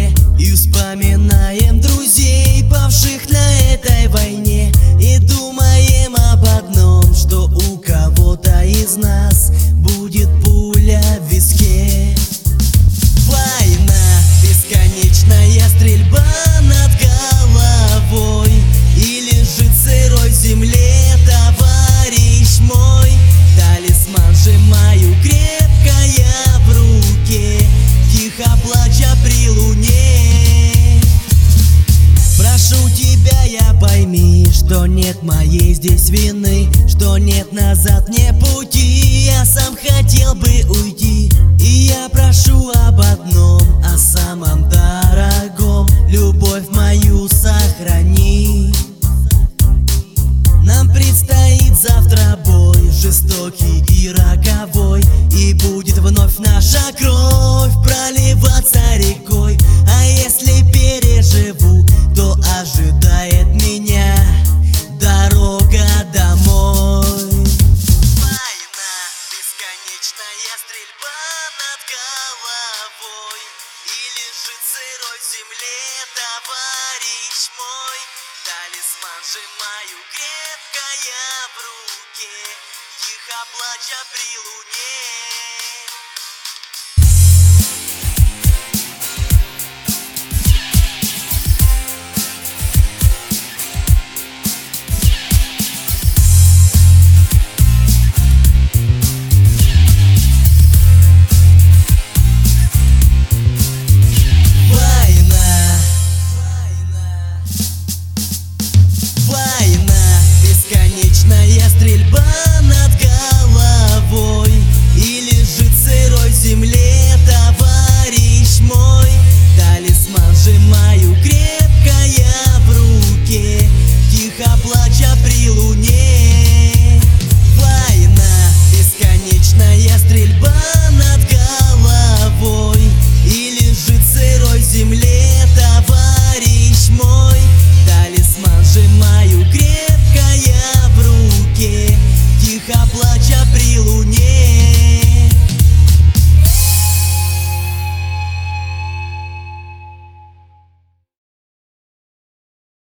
руке и вспоминаем друзей, павших на этой войне, и думаем об одном, что у кого-то из нас будет пуля в виске. Война, бесконечная стрельба над головой, и лежит в сырой земле товарищ мой. Талисман сжимаю крепко я в руке, тихо плача при луне. Прошу тебя, я пойми, что нет моей здесь вины, что нет назад мне пути, я сам хотел бы уйти. И я прошу об одном, о самом дорогом: любовь мою сохрани. Нам предстоит завтра бой, жестокий и роковой, и будет вновь наша кровь проливаться рекой. А если переживу, то ожидает меня дорога домой. Война, бесконечная стрельба над головой, и лежит в сырой земле товарищ мой. Талисман сжимаю крепко я в руке, тихо плача при луне.